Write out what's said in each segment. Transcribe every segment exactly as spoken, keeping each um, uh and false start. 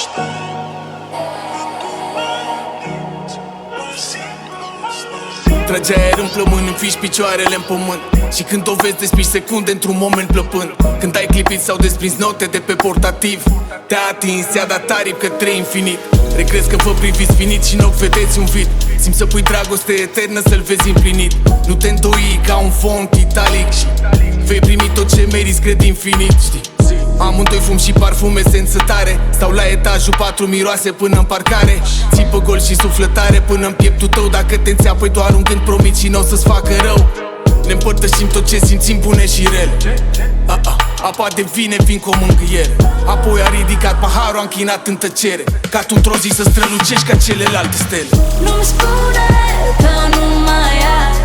Trage aer în plămân, înfiși picioarele în pământ. Și când o vezi despici secunde într-un moment plăpând. Când ai clipit sau desprins note de pe portativ, te-a atins, ți-a dat aripi către infinit. Regrezi că vă priviți finit și în ochi vedeți un vid. Simți să pui dragoste eternă să-l vezi împlinit. Nu te îndoi ca un font italic și vei primi tot ce meriți, cred infinit, știi? Amândoi fum și parfum, esență tare. Stau la etajul patru, miroase până în parcare. Țipă gol și suflătare până în pieptul tău. Dacă te înțeapă-i doar un gând, promit și n-o să-ți facă rău. Ne împărtășim tot ce simțim, bune și rele. a, a, Apa devine vin cu o mângâiere. Apoi a ridicat paharul, a închinat în tăcere. Ca tu într-o zi să strălucești ca celelalte stele. Nu-mi spune că nu mai ai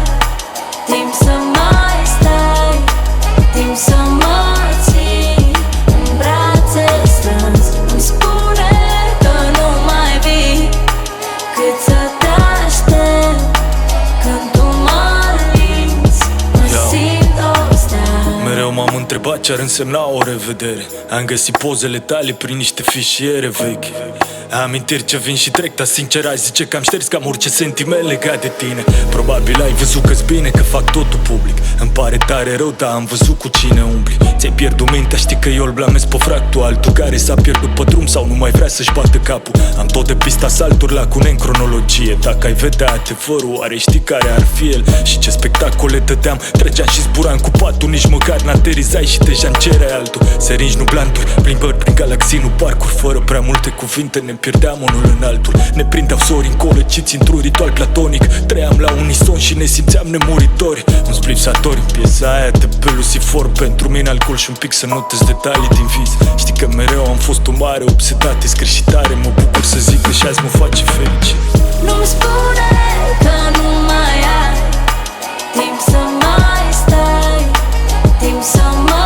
timp să mai stai, timp să mă ții în brațe strâns. Îmi spune că nu mai vii, cât să te aștept. Când tu mă linți, mă simt ostea. Mereu m-am întrebat ce ar însemna o revedere. Am găsit pozele tale prin niște fișiere vechi. Amintiri ce vin și trec, dar sincer aș zice că am șters cam orice sentiment legat de tine. Probabil ai văzut că-s bine că fac totul public. Îmi pare tare rău, dar am văzut cu cine umbli. Ți-ai pierdut mintea, știi că eu îl blamez pe fractul altul care s-a pierdut pe drum sau nu mai vrea să-și bată capul. Am tot de pista salturi la cune în cronologie. Dacă ai vedea adevărul, oare știi care ar fi el? Și ce spectacole dădeam, treceam și zburam cu patul. Nici măcar n-aterizai și deja-mi cereai altul. Seringi, nu blanturi, plimbări prin galaxii, nu parcuri. Fără prea multe cuvinte ne pierdeam unul în altul. Ne prindeau sori încolăciți într-un ritual platonic. Trăiam la unison și ne simțeam nemuritori. Un splipsatori, piesa aia de pe Lucifer. Pentru mine alcool și un pic să notez detalii din vis. Știi că mereu am fost o mare obsedat, scris și tare. Mă bucur să zic că și azi mă face fericit. Nu-mi spune că nu mai ai timp să mai stai, timp să mă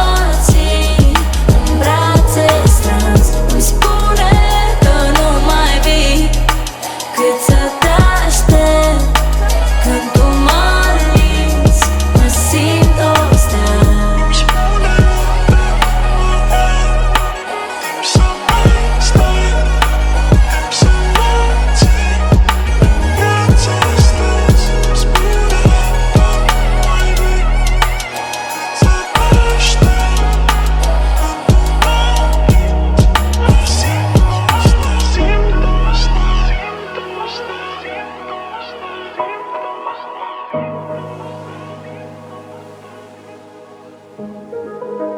ții în brațe strâns. Îmi spune că nu mai vii, cât să te aștept. Când tu mă linți, mă simt ostea. Thank you.